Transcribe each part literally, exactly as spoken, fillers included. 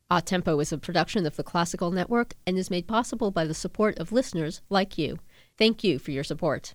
A Tempo is a production of the Classical Network and is made possible by the support of listeners like you. Thank you for your support.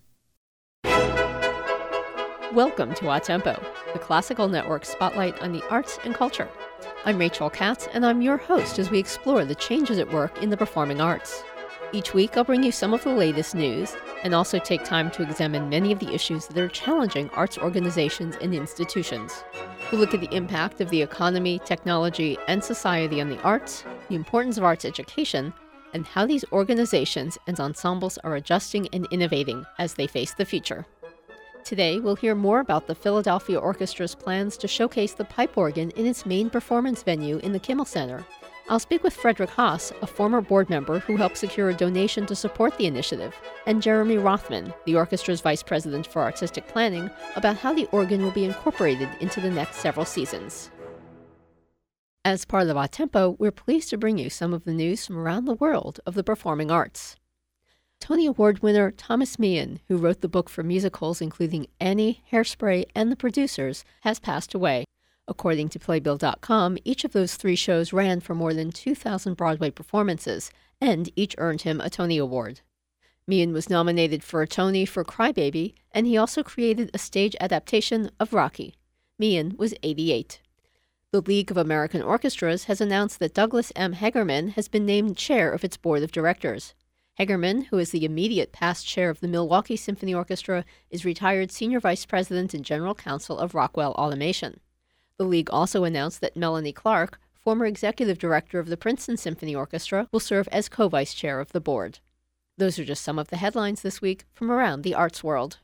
Welcome to A Tempo, the Classical Network spotlight on the arts and culture. I'm Rachel Katz, and I'm your host as we explore the changes at work in the performing arts. Each week, I'll bring you some of the latest news and also take time to examine many of the issues that are challenging arts organizations and institutions. We'll look at the impact of the economy, technology, and society on the arts, the importance of arts education, and how these organizations and ensembles are adjusting and innovating as they face the future. Today, we'll hear more about the Philadelphia Orchestra's plans to showcase the pipe organ in its main performance venue in the Kimmel Center. I'll speak with Frederick Haas, a former board member who helped secure a donation to support the initiative, and Jeremy Rothman, the orchestra's vice president for artistic planning, about how the organ will be incorporated into the next several seasons. As part of A Tempo, we're pleased to bring you some of the news from around the world of the performing arts. Tony Award winner Thomas Meehan, who wrote the book for musicals including Annie, Hairspray, and The Producers, has passed away. According to Playbill dot com, each of those three shows ran for more than two thousand Broadway performances, and each earned him a Tony Award. Meehan was nominated for a Tony for Cry Baby, and he also created a stage adaptation of Rocky. Meehan was eighty-eight. The League of American Orchestras has announced that Douglas M. Hegerman has been named chair of its board of directors. Hegerman, who is the immediate past chair of the Milwaukee Symphony Orchestra, is retired senior vice president and general counsel of Rockwell Automation. The League also announced that Melanie Clark, former executive director of the Princeton Symphony Orchestra, will serve as co-vice chair of the board. Those are just some of the headlines this week from around the arts world.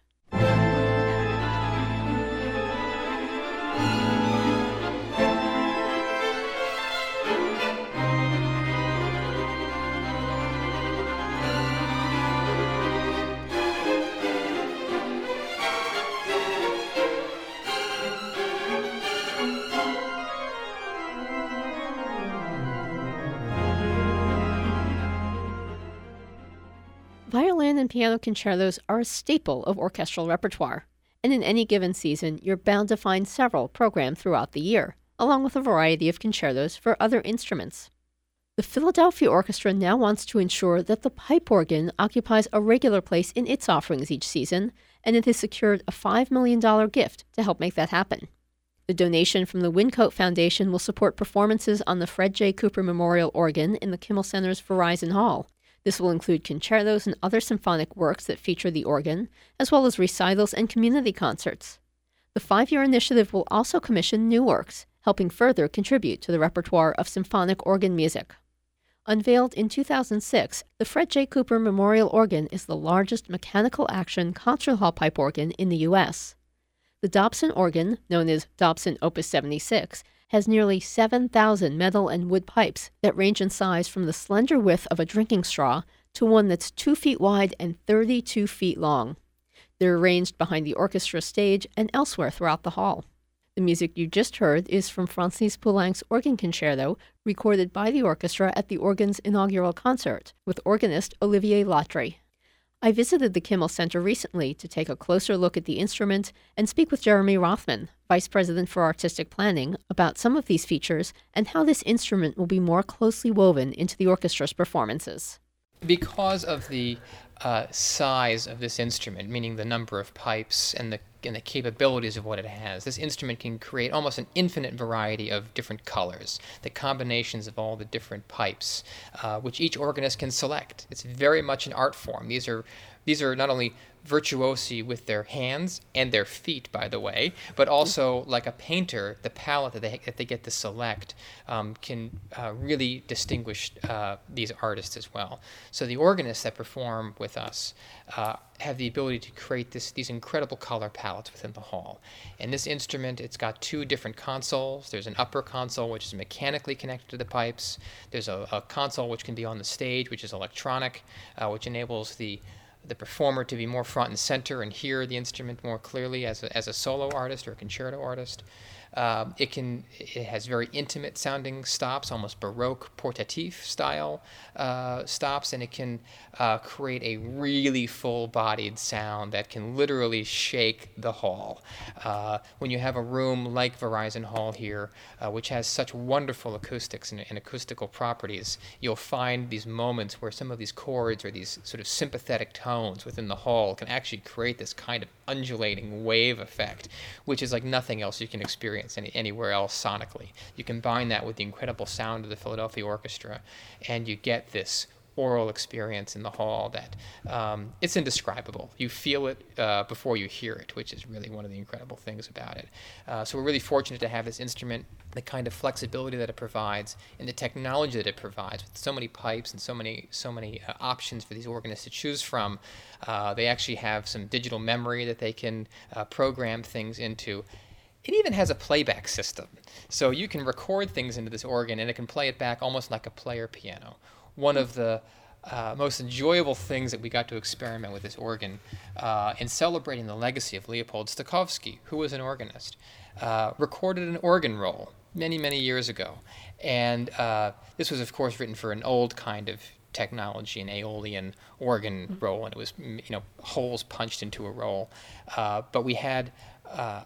Violin and piano concertos are a staple of orchestral repertoire, and in any given season, you're bound to find several programmed throughout the year, along with a variety of concertos for other instruments. The Philadelphia Orchestra now wants to ensure that the pipe organ occupies a regular place in its offerings each season, and it has secured a five million dollars gift to help make that happen. The donation from the Wincote Foundation will support performances on the Fred J. Cooper Memorial Organ in the Kimmel Center's Verizon Hall. This will include concertos and other symphonic works that feature the organ, as well as recitals and community concerts. The five-year initiative will also commission new works, helping further contribute to the repertoire of symphonic organ music. Unveiled in two thousand six, the Fred J. Cooper Memorial Organ is the largest mechanical action concert hall pipe organ in the U S. The Dobson organ, known as Dobson Opus seventy-six, has nearly seven thousand metal and wood pipes that range in size from the slender width of a drinking straw to one that's two feet wide and thirty-two feet long. They're arranged behind the orchestra stage and elsewhere throughout the hall. The music you just heard is from Francis Poulenc's Organ Concerto, recorded by the orchestra at the organ's inaugural concert, with organist Olivier Latry. I visited the Kimmel Center recently to take a closer look at the instrument and speak with Jeremy Rothman, Vice President for Artistic Planning, about some of these features and how this instrument will be more closely woven into the orchestra's performances. Because of the uh, size of this instrument, meaning the number of pipes and the and the capabilities of what it has, this instrument can create almost an infinite variety of different colors, the combinations of all the different pipes, uh, which each organist can select. It's very much an art form. These are these are not only virtuosi with their hands and their feet, by the way, but also like a painter, the palette that they that they get to select um, can uh, really distinguish uh, these artists as well. So the organists that perform with us uh, have the ability to create this these incredible color palettes within the hall. And this instrument, it's got two different consoles. There's an upper console, which is mechanically connected to the pipes. There's a, a console which can be on the stage, which is electronic, uh, which enables the the performer to be more front and center and hear the instrument more clearly as a, as a solo artist or a concerto artist. Um, it can it has very intimate sounding stops, almost Baroque portatif style uh, stops, and it can uh, create a really full-bodied sound that can literally shake the hall. Uh, when you have a room like Verizon Hall here, uh, which has such wonderful acoustics and, and acoustical properties, you'll find these moments where some of these chords or these sort of sympathetic tones within the hall can actually create this kind of undulating wave effect, which is like nothing else you can experience any, anywhere else sonically. You combine that with the incredible sound of the Philadelphia Orchestra, and you get this aural experience in the hall that um, it's indescribable. You feel it uh, before you hear it, which is really one of the incredible things about it. Uh, so we're really fortunate to have this instrument, the kind of flexibility that it provides, and the technology that it provides, with so many pipes and so many so many uh, options for these organists to choose from. Uh, they actually have some digital memory that they can uh, program things into. It even has a playback system, so you can record things into this organ, and it can play it back almost like a player piano. One of the uh, most enjoyable things that we got to experiment with this organ uh, in celebrating the legacy of Leopold Stokowski, who was an organist, uh, recorded an organ roll many, many years ago. And uh, this was, of course, written for an old kind of technology, an Aeolian organ mm-hmm. roll, and it was, you know, holes punched into a roll. Uh, but we had uh,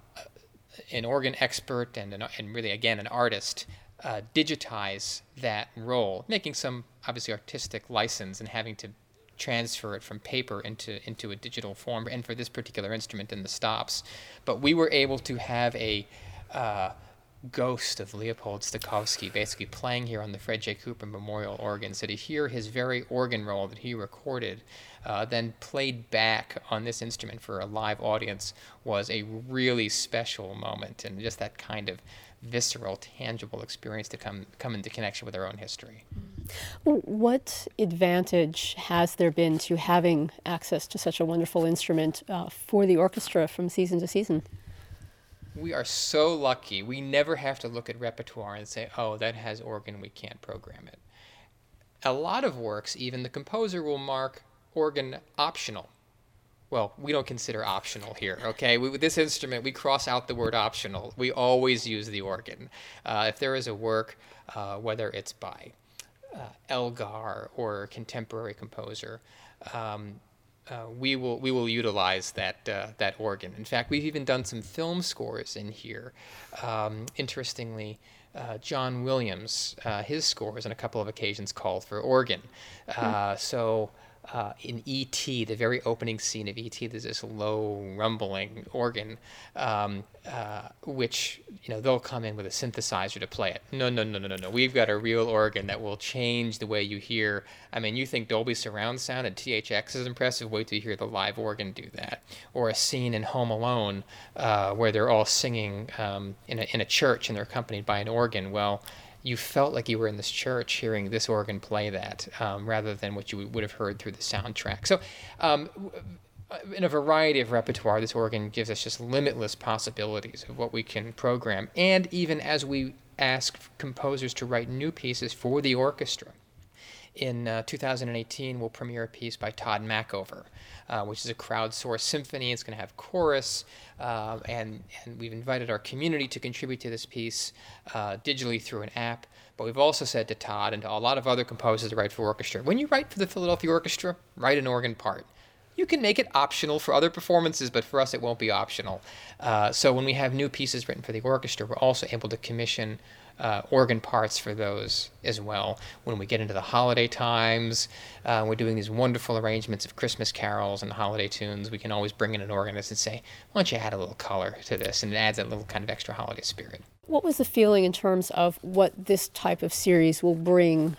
an organ expert and, an, and really, again, an artist uh, digitize that roll, making some, obviously, artistic license and having to transfer it from paper into, into a digital form, and for this particular instrument in the stops. But we were able to have a uh, ghost of Leopold Stokowski basically playing here on the Fred J. Cooper Memorial organ, so to hear his very organ roll that he recorded uh, then played back on this instrument for a live audience was a really special moment, and just that kind of visceral, tangible experience to come come into connection with our own history. What advantage has there been to having access to such a wonderful instrument uh, for the orchestra from season to season? We are so lucky. We never have to look at repertoire and say, oh, that has organ, we can't program it. A lot of works, even the composer will mark organ optional. Well, we don't consider optional here, okay? We, with this instrument, we cross out the word optional. We always use the organ. Uh, if there is a work, uh, whether it's by uh, Elgar or a contemporary composer, um, uh, we will we will utilize that uh, that organ. In fact, we've even done some film scores in here. Um, interestingly, uh, John Williams, uh, his scores on a couple of occasions called for organ. Uh, so. Uh, in E T, the very opening scene of E T, there's this low rumbling organ, um, uh, which, you know, they'll come in with a synthesizer to play it. No, no, no, no, no, no. We've got a real organ that will change the way you hear. I mean, you think Dolby surround sound and T H X is impressive. Wait till you hear the live organ do that. Or a scene in Home Alone uh, where they're all singing um, in a in a church and they're accompanied by an organ. Well, you felt like you were in this church hearing this organ play that, um, rather than what you would have heard through the soundtrack. So um, in a variety of repertoire, this organ gives us just limitless possibilities of what we can program. And even as we ask composers to write new pieces for the orchestra, in uh, two thousand eighteen, we'll premiere a piece by Todd Mackover, uh, which is a crowdsourced symphony. It's going to have chorus, uh, and, and we've invited our community to contribute to this piece uh, digitally through an app. But we've also said to Todd and to a lot of other composers that write for orchestra, when you write for the Philadelphia Orchestra, write an organ part. You can make it optional for other performances, but for us it won't be optional. Uh, so when we have new pieces written for the orchestra, we're also able to commission Uh, organ parts for those as well. When we get into the holiday times, uh, we're doing these wonderful arrangements of Christmas carols and holiday tunes. We can always bring in an organist and say, why don't you add a little color to this? And it adds that little kind of extra holiday spirit. What was the feeling in terms of what this type of series will bring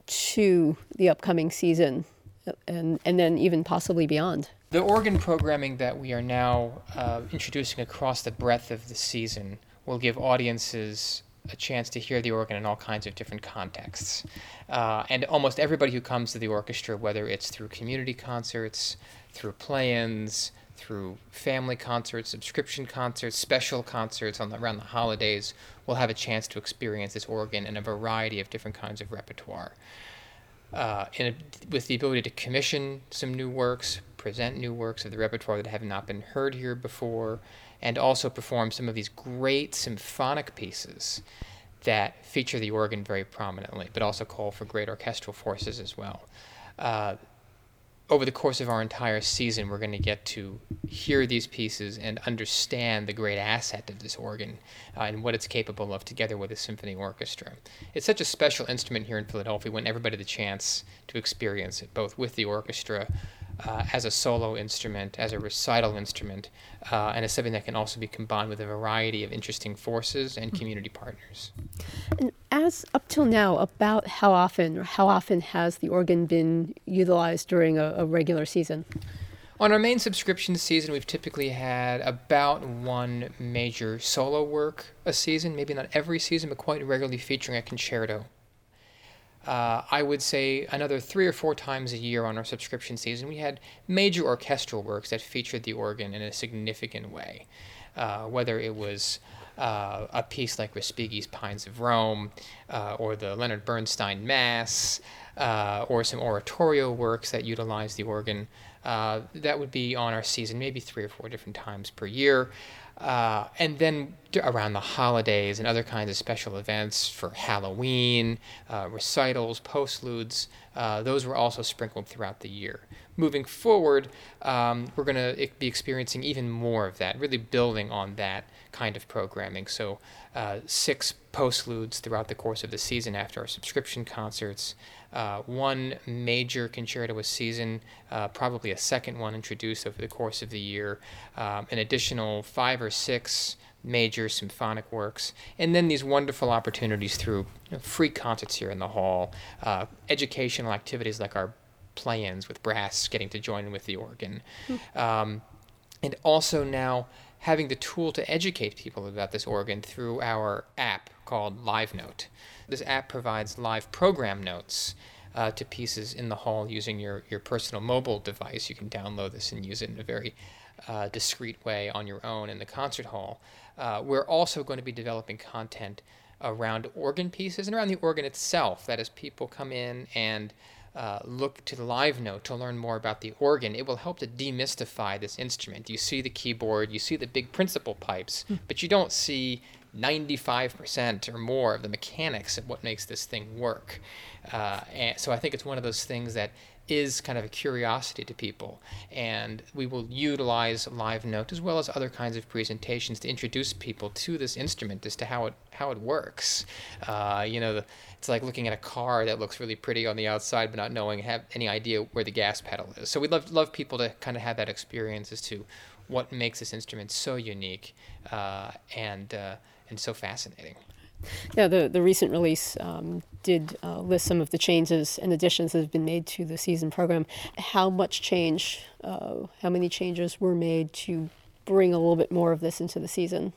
to the upcoming season and, and then even possibly beyond? The organ programming that we are now uh, introducing across the breadth of the season will give audiences a chance to hear the organ in all kinds of different contexts. Uh, and almost everybody who comes to the orchestra, whether it's through community concerts, through play-ins, through family concerts, subscription concerts, special concerts on the, around the holidays, will have a chance to experience this organ in a variety of different kinds of repertoire. Uh, in a, with the ability to commission some new works, present new works of the repertoire that have not been heard here before, and also perform some of these great symphonic pieces that feature the organ very prominently, but also call for great orchestral forces as well. Uh, over the course of our entire season, we're going to get to hear these pieces and understand the great asset of this organ uh, and what it's capable of together with a symphony orchestra. It's such a special instrument here in Philadelphia. We want everybody the chance to experience it, both with the orchestra, uh, as a solo instrument, as a recital instrument, uh, and as something that can also be combined with a variety of interesting forces and community partners. And as up till now, about how often or how often has the organ been utilized during a, a regular season? On our main subscription season, we've typically had about one major solo work a season, maybe not every season, but quite regularly featuring a concerto. Uh, I would say another three or four times a year on our subscription season, we had major orchestral works that featured the organ in a significant way, uh, whether it was uh, a piece like Respighi's Pines of Rome, uh, or the Leonard Bernstein Mass, uh, or some oratorio works that utilize the organ. Uh, that would be on our season maybe three or four different times per year. Uh, and then around the holidays and other kinds of special events for Halloween, uh, recitals, postludes, uh, those were also sprinkled throughout the year. Moving forward, um, we're going to be experiencing even more of that, really building on that kind of programming. So uh, six postludes throughout the course of the season after our subscription concerts, uh, one major concerto a season, uh, probably a second one introduced over the course of the year, um, an additional five or six major symphonic works, and then these wonderful opportunities through you know, free concerts here in the hall, uh, educational activities like our play-ins with brass getting to join in with the organ, mm. um, and also now having the tool to educate people about this organ through our app called LiveNote. This app provides live program notes uh, to pieces in the hall using your, your personal mobile device. You can download this and use it in a very uh, discreet way on your own in the concert hall. Uh, we're also going to be developing content around organ pieces and around the organ itself. That as people come in and uh, look to the LiveNote to learn more about the organ, it will help to demystify this instrument. You see the keyboard, you see the big principal pipes, mm. but you don't see ninety-five percent or more of the mechanics of what makes this thing work. Uh, and so I think it's one of those things that is kind of a curiosity to people, and we will utilize LiveNote as well as other kinds of presentations to introduce people to this instrument as to how it how it works. Uh, you know, the, it's like looking at a car that looks really pretty on the outside, but not knowing have any idea where the gas pedal is. So we'd love love people to kind of have that experience as to what makes this instrument so unique uh, and uh, and so fascinating. Yeah, the, the recent release um, did uh, list some of the changes and additions that have been made to the season program. How much change, uh, how many changes were made to bring a little bit more of this into the season?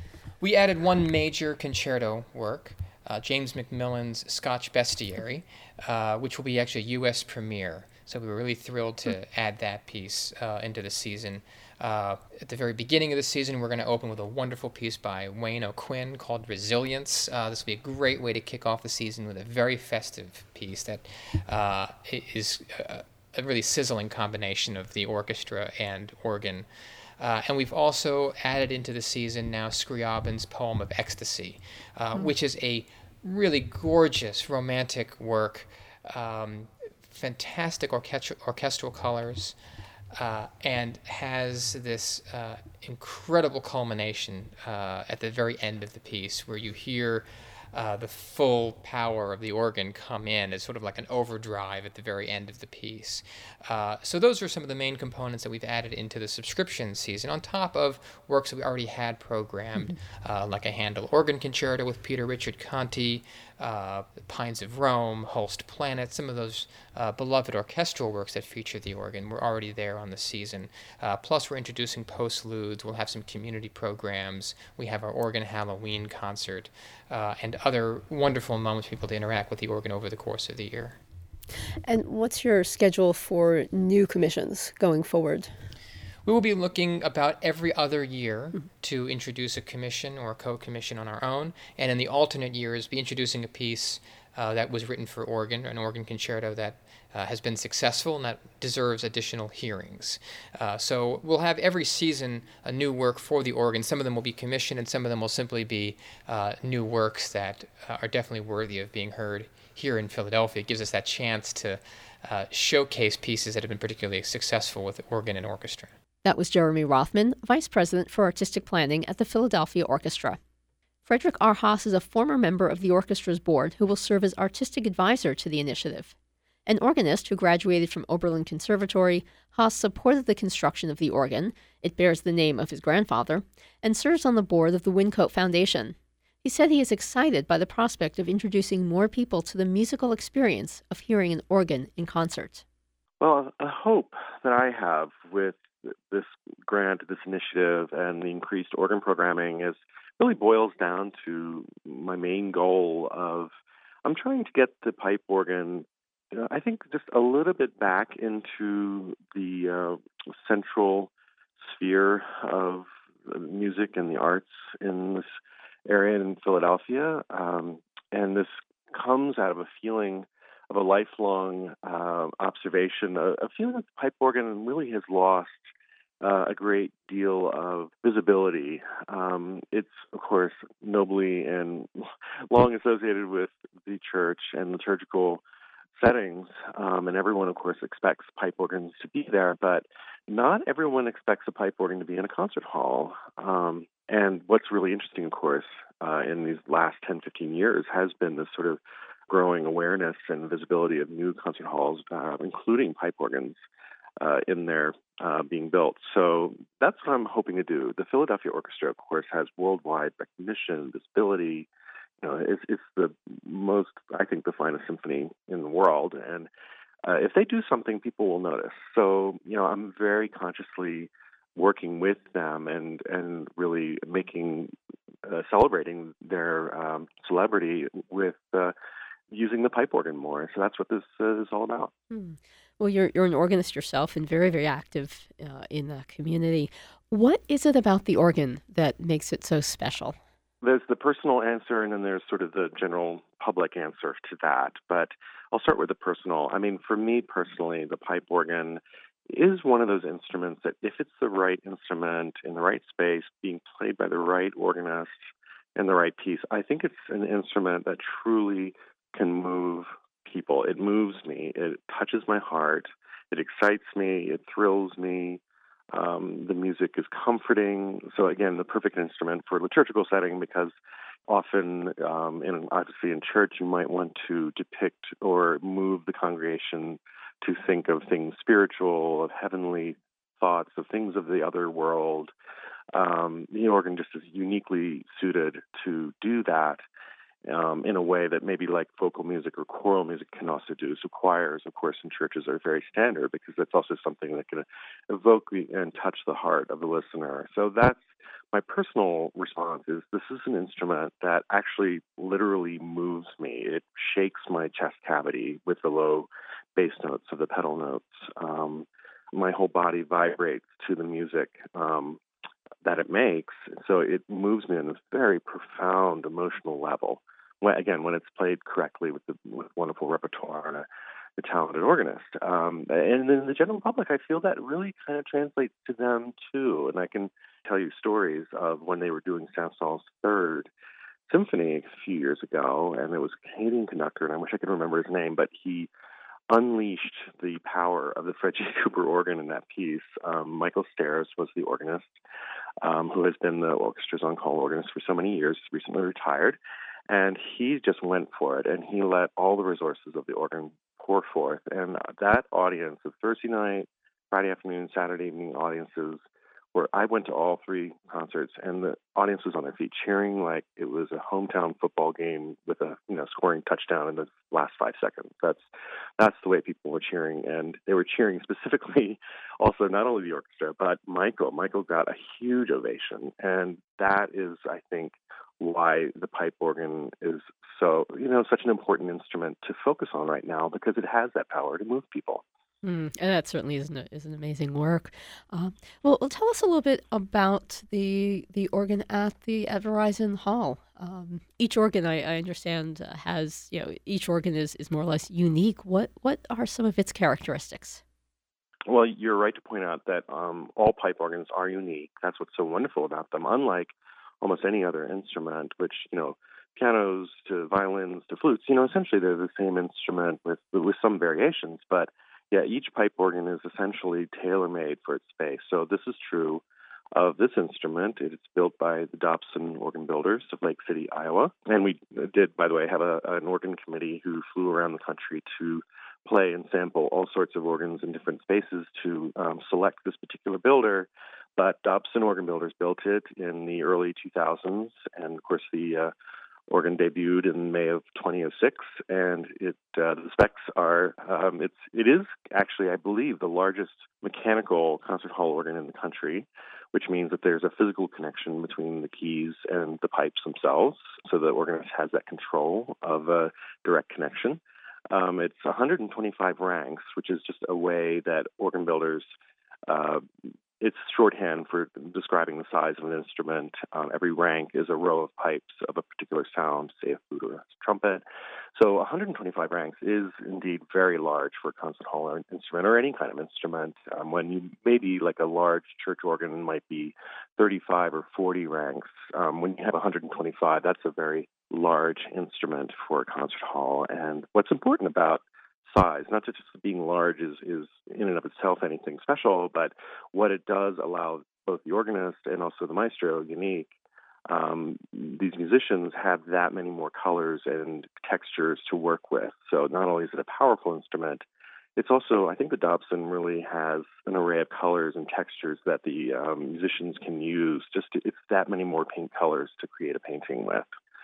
We added one major concerto work, uh, James Macmillan's Scotch Bestiary, uh, which will be actually a U S premiere. So we were really thrilled to mm. add that piece uh, into the season. Uh, at the very beginning of the season, we're going to open with a wonderful piece by Wayne O'Quinn called Resilience. Uh, this will be a great way to kick off the season with a very festive piece that uh, is a, a really sizzling combination of the orchestra and organ. Uh, and we've also added into the season now Scriabin's Poem of Ecstasy, uh, mm. which is a really gorgeous romantic work, um, fantastic orchestra- orchestral colors, Uh, and has this uh, incredible culmination uh, at the very end of the piece where you hear uh, the full power of the organ come in as sort of like an overdrive at the very end of the piece. Uh, so those are some of the main components that we've added into the subscription season, on top of works that we already had programmed, mm-hmm. uh, like a Handel organ concerto with Peter Richard Conti, uh, Pines of Rome, Holst Planet, some of those uh, beloved orchestral works that feature the organ were already there on the season. Uh, plus, we're introducing postludes. We'll have some community programs. We have our organ Halloween concert, uh, and other wonderful moments for people to interact with the organ over the course of the year. And what's your schedule for new commissions going forward? We will be looking about every other year mm-hmm. to introduce a commission or a co-commission on our own, and in the alternate years be introducing a piece uh, that was written for organ, an organ concerto that uh, has been successful and that deserves additional hearings. Uh, so we'll have every season a new work for the organ. Some of them will be commissioned, and some of them will simply be uh, new works that uh, are definitely worthy of being heard here in Philadelphia. It gives us that chance to uh, showcase pieces that have been particularly successful with organ and orchestra. That was Jeremy Rothman, Vice President for Artistic Planning at the Philadelphia Orchestra. Frederick R. Haas is a former member of the orchestra's board who will serve as artistic advisor to the initiative. An organist who graduated from Oberlin Conservatory, Haas supported the construction of the organ, it bears the name of his grandfather, and serves on the board of the Wyncote Foundation. He said he is excited by the prospect of introducing more people to the musical experience of hearing an organ in concert. Well, a hope that I have with this grant, this initiative, and the increased organ programming is really boils down to my main goal of I'm trying to get the pipe organ, you know, I think, just a little bit back into the uh, central sphere of music and the arts in this area in Philadelphia. Um, and this comes out of a feeling of a lifelong uh, observation, a, a feeling that the pipe organ really has lost uh, a great deal of visibility. Um, it's, of course, nobly and long associated with the church and liturgical settings, um, and everyone, of course, expects pipe organs to be there, but not everyone expects a pipe organ to be in a concert hall. Um, and what's really interesting, of course, uh, in these last ten, fifteen years has been this sort of growing awareness and visibility of new concert halls, uh, including pipe organs, uh, in there uh, being built. So that's what I'm hoping to do. The Philadelphia Orchestra, of course, has worldwide recognition, visibility. You know, it's, it's the most, I think, the finest symphony in the world. And uh, if they do something, people will notice. So, you know, I'm very consciously working with them and, and really making, uh, celebrating their um, celebrity with uh, using the pipe organ more. So that's what this uh, is all about. Hmm. Well, you're you're an organist yourself and very, very active uh, in the community. What is it about the organ that makes it so special? There's the personal answer, and then there's sort of the general public answer to that. But I'll start with the personal. I mean, for me personally, the pipe organ is one of those instruments that if it's the right instrument in the right space, being played by the right organist in the right piece, I think it's an instrument that truly can move people. It moves me. It touches my heart. It excites me. It thrills me. Um, the music is comforting. So again, the perfect instrument for a liturgical setting, because often, um, in obviously in church, you might want to depict or move the congregation to think of things spiritual, of heavenly thoughts, of things of the other world. Um, the organ just is uniquely suited to do that. Um, in a way that maybe like vocal music or choral music can also do. So choirs, of course, in churches are very standard because that's also something that can evoke and touch the heart of the listener. So that's my personal response is this is an instrument that actually literally moves me. It shakes my chest cavity with the low bass notes of the pedal notes. Um, my whole body vibrates to the music um, that it makes. So it moves me on a very profound emotional level. When, again, when it's played correctly with the with wonderful repertoire and a, a talented organist. Um, and in the general public, I feel that really kind of translates to them too. And I can tell you stories of when they were doing Saint-Saëns' Third Symphony a few years ago, and it was a Canadian conductor, and I wish I could remember his name, but he unleashed the power of the Fred J. Cooper organ in that piece. Um, Michael Stairs was the organist, um, who has been the orchestra's on-call organist for so many years, recently retired. And he just went for it, and he let all the resources of the organ pour forth. And that audience of Thursday night, Friday afternoon, Saturday evening audiences, where I went to all three concerts, and the audience was on their feet cheering like it was a hometown football game with a you know scoring touchdown in the last five seconds. That's that's the way people were cheering, and they were cheering specifically also not only the orchestra but Michael. Michael got a huge ovation, and that is, I think, why the pipe organ is so, you know, such an important instrument to focus on right now, because it has that power to move people. Mm, and that certainly is an, is an amazing work. Um, well, well, tell us a little bit about the the organ at the at Verizon Hall. Um, each organ, I, I understand, uh, has you know each organ is, is more or less unique. What what are some of its characteristics? Well, you're right to point out that um, all pipe organs are unique. That's what's so wonderful about them. Unlike almost any other instrument, which, you know, pianos to violins to flutes, you know, essentially they're the same instrument with with some variations. But yeah, each pipe organ is essentially tailor-made for its space. So this is true of this instrument. It's built by the Dobson Organ Builders of Lake City, Iowa. And we did, by the way, have a, an organ committee who flew around the country to play and sample all sorts of organs in different spaces to um, select this particular builder. But Dobson Organ Builders built it in the early two thousands, and of course the uh, organ debuted in May of twenty oh six, and it uh, the specs are um, it's it is actually, I believe, the largest mechanical concert hall organ in the country, which means that there's a physical connection between the keys and the pipes themselves, so the organist has that control of a direct connection. Um, it's one hundred twenty-five ranks, which is just a way that organ builders, uh, it's shorthand for describing the size of an instrument. Um, every rank is a row of pipes of a particular sound, say a flute or a trumpet. So one hundred twenty-five ranks is indeed very large for a concert hall instrument or any kind of instrument. Um, when you maybe like a large church organ might be thirty-five or forty ranks. Um, when you have one hundred twenty-five, that's a very large instrument for a concert hall. And what's important about size, not just being large is, is in and of itself anything special, but what it does allow both the organist and also the maestro, unique, um, these musicians have that many more colors and textures to work with. So not only is it a powerful instrument, it's also, I think the Dobson really has an array of colors and textures that the um, musicians can use. Just to, it's that many more paint colors to create a painting with.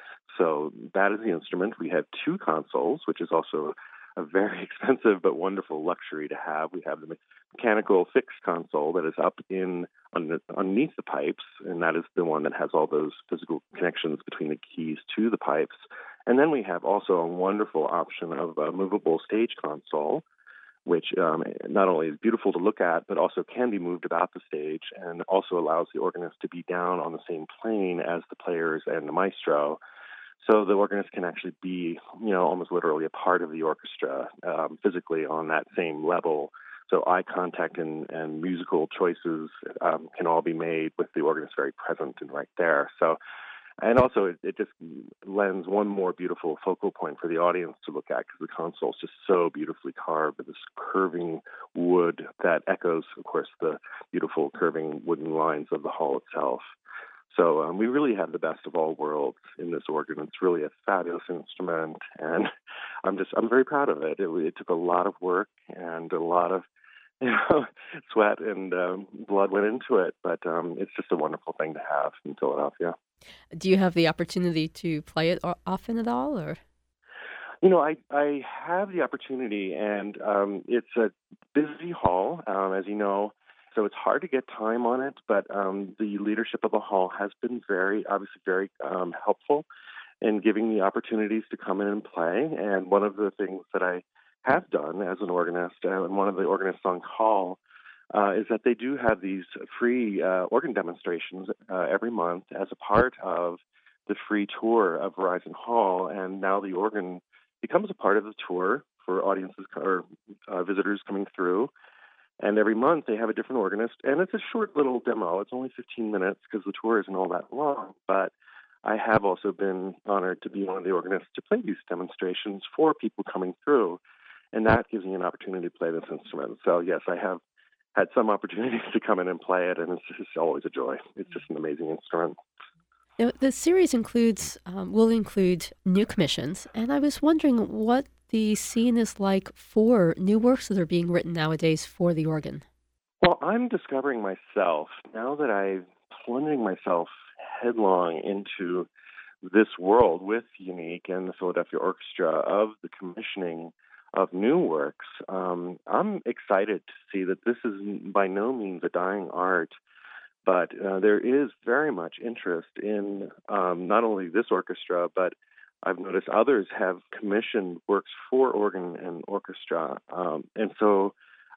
So that is the instrument. We have two consoles, which is also a very expensive but wonderful luxury to have. We have the mechanical fixed console that is up in un- underneath the pipes, and that is the one that has all those physical connections between the keys to the pipes. And then we have also a wonderful option of a movable stage console, which um, not only is beautiful to look at, but also can be moved about the stage and also allows the organist to be down on the same plane as the players and the maestro. So the organist can actually be, you know, almost literally a part of the orchestra um, physically on that same level. So eye contact and, and musical choices um, can all be made with the organist very present and right there. So, and also it, it just lends one more beautiful focal point for the audience to look at because the console is just so beautifully carved with this curving wood that echoes, of course, the beautiful curving wooden lines of the hall itself. So um, we really have the best of all worlds in this organ. It's really a fabulous instrument, and I'm just I'm very proud of it. It, it took a lot of work and a lot of you know, sweat and um, blood went into it, but um, it's just a wonderful thing to have in Philadelphia. Do you have the opportunity to play it o- often at all, or? You know, I I have the opportunity, and um, it's a busy hall, um, as you know. So it's hard to get time on it, but um, the leadership of the hall has been very, obviously very um, helpful in giving me opportunities to come in and play. And one of the things that I have done as an organist, uh, and one of the organists on call, uh, is that they do have these free uh, organ demonstrations uh, every month as a part of the free tour of Verizon Hall. And now the organ becomes a part of the tour for audiences or uh, visitors coming through. And every month they have a different organist, and it's a short little demo. It's only fifteen minutes because the tour isn't all that long. But I have also been honored to be one of the organists to play these demonstrations for people coming through, and that gives me an opportunity to play this instrument. So yes, I have had some opportunities to come in and play it, and it's just always a joy. It's just an amazing instrument. Now, the series includes um, will include new commissions, and I was wondering what the scene is like for new works that are being written nowadays for the organ. Well, I'm discovering myself now that I'm plunging myself headlong into this world with Unique and the Philadelphia Orchestra of the commissioning of new works. Um, I'm excited to see that this is by no means a dying art, but uh, there is very much interest in um, not only this orchestra, but I've noticed others have commissioned works for organ and orchestra. Um, and so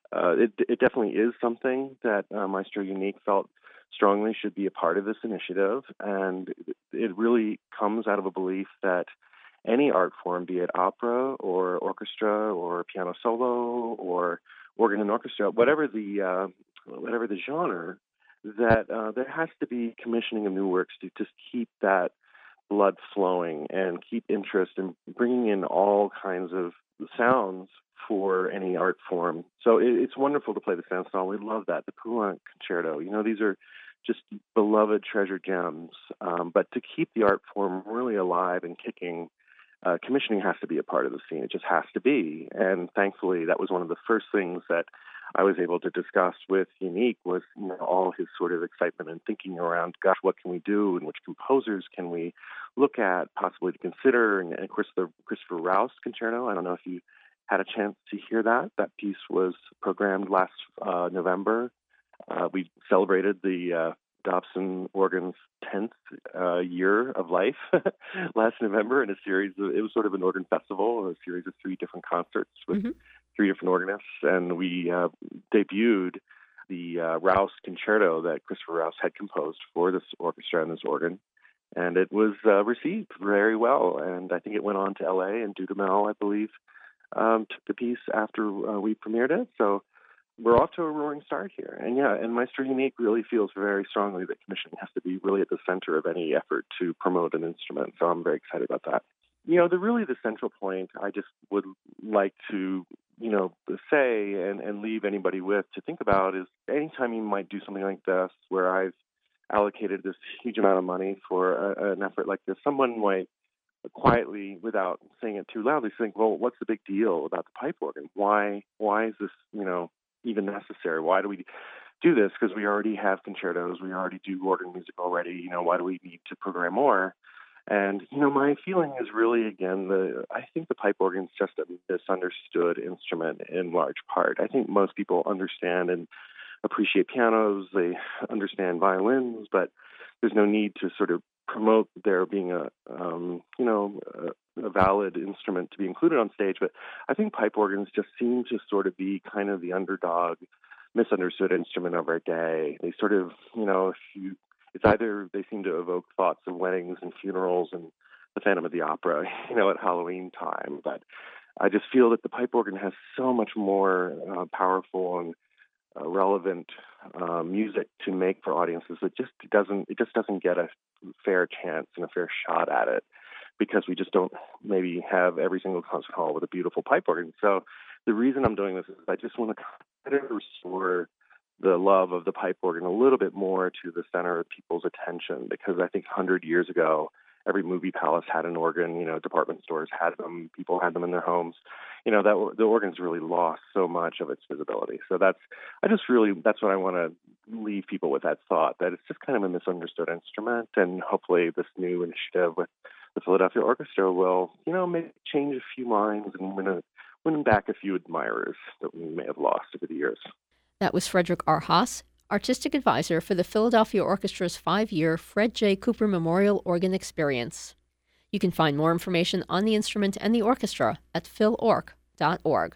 uh, it, it definitely is something that uh, Maestro Unique felt strongly should be a part of this initiative, and it really comes out of a belief that any art form, be it opera or orchestra or piano solo or organ and orchestra, whatever the uh, whatever the genre, that uh, there has to be commissioning of new works to just keep that blood flowing and keep interest in bringing in all kinds of sounds for any art form. So it, it's wonderful to play the Saint-Saëns. We love that. The Poulenc Concerto. You know, these are just beloved treasure gems. Um, but to keep the art form really alive and kicking, uh, commissioning has to be a part of the scene. It just has to be. And thankfully, that was one of the first things that I was able to discuss with Unique was, you know, all his sort of excitement and thinking around, gosh, what can we do and which composers can we look at, possibly to consider. And, and of course, the Christopher Rouse Concerto. I don't know if you had a chance to hear that. That piece was programmed last uh, November. Uh, we celebrated the uh, Dobson organ's tenth uh, year of life last November in a series of, it was sort of an organ festival, a series of three different concerts with mm-hmm. three different organists. And we uh, debuted the uh, Rouse Concerto that Christopher Rouse had composed for this orchestra and this organ. And it was uh, received very well. And I think it went on to L A, and Dudamel, I believe, um, took the piece after uh, we premiered it. So we're off to a roaring start here. And yeah, and Maestro Unique really feels very strongly that commissioning has to be really at the center of any effort to promote an instrument. So I'm very excited about that. You know, the really the central point I just would like to, you know, say and, and leave anybody with to think about is anytime you might do something like this where I've allocated this huge amount of money for a, an effort like this, someone might quietly, without saying it too loudly, think, well, what's the big deal about the pipe organ? Why, why is this, you know, even necessary? Why do we do this? Because we already have concertos. We already do organ music already. You know, why do we need to program more? And, you know, my feeling is really, again, the I think the pipe organ is just a misunderstood instrument in large part. I think most people understand and appreciate pianos. They understand violins, but there's no need to sort of promote there being a, um, you know, a, a valid instrument to be included on stage. But I think pipe organs just seem to sort of be kind of the underdog, misunderstood instrument of our day. They sort of, you know, if you, it's either they seem to evoke thoughts of weddings and funerals and the Phantom of the Opera, you know, at Halloween time. But I just feel that the pipe organ has so much more uh, powerful and uh, relevant uh, music to make for audiences. It just doesn't, it just doesn't get a fair chance and a fair shot at it because we just don't maybe have every single concert hall with a beautiful pipe organ. So the reason I'm doing this is I just want to kind of restore the love of the pipe organ a little bit more to the center of people's attention, because I think one hundred years ago, every movie palace had an organ, you know, department stores had them, people had them in their homes. You know, that the organ's really lost so much of its visibility. So that's, I just really, that's what I want to leave people with, that thought, that it's just kind of a misunderstood instrument. And hopefully this new initiative with the Philadelphia Orchestra will, you know, maybe change a few minds and win, a, win back a few admirers that we may have lost over the years. That was Frederick R. Haas, Artistic Advisor for the Philadelphia Orchestra's five-year Fred J. Cooper Memorial Organ Experience. You can find more information on the instrument and the orchestra at phil org dot org.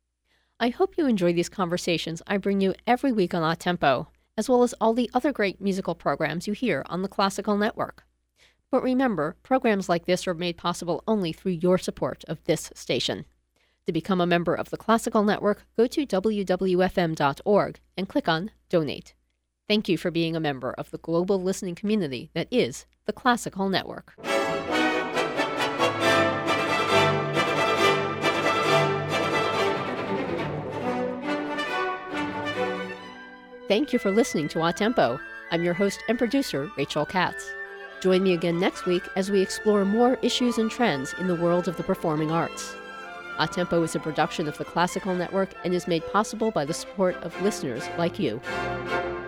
I hope you enjoy these conversations I bring you every week on A Tempo, as well as all the other great musical programs you hear on the Classical Network. But remember, programs like this are made possible only through your support of this station. To become a member of the Classical Network, go to w w f m dot org and click on Donate. Thank you for being a member of the global listening community that is the Classical Network. Thank you for listening to A Tempo. I'm your host and producer, Rachel Katz. Join me again next week as we explore more issues and trends in the world of the performing arts. A Tempo is a production of the Classical Network and is made possible by the support of listeners like you.